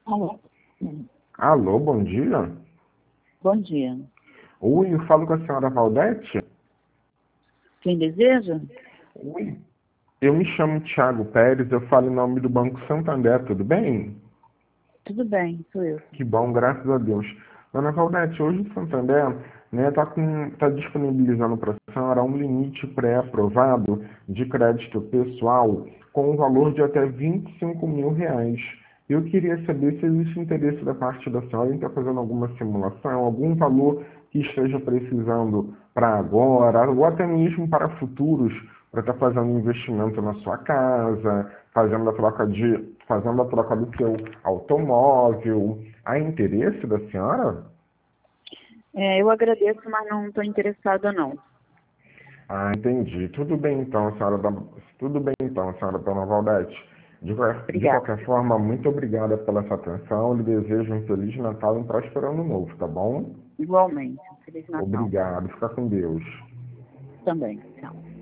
Alô? Alô, bom dia. Bom dia. Oi, eu falo com a senhora Valdete? Quem deseja? Oi. Eu me chamo Thiago Pérez, eu falo em nome do Banco Santander, tudo bem? Tudo bem, sou eu. Que bom, graças a Deus. Dona Valdete, hoje o Santander tá disponibilizando para a senhora um limite pré-aprovado de crédito pessoal com um valor de até R$ 25.000. Eu queria saber se existe interesse da parte da senhora em estar fazendo alguma simulação, algum valor que esteja precisando para agora, ou até mesmo para futuros, para estar fazendo um investimento na sua casa, fazendo a troca do seu automóvel. Há interesse da senhora? Eu agradeço, mas não estou interessada, não. Ah, entendi. Tudo bem então, senhora Dona Valdete. De Obrigada. qualquer forma, muito obrigada pela sua atenção. Lhe desejo um Feliz Natal e um próspero Ano Novo, tá bom? Igualmente. Feliz Natal. Obrigado. Fica com Deus. Também. Tchau.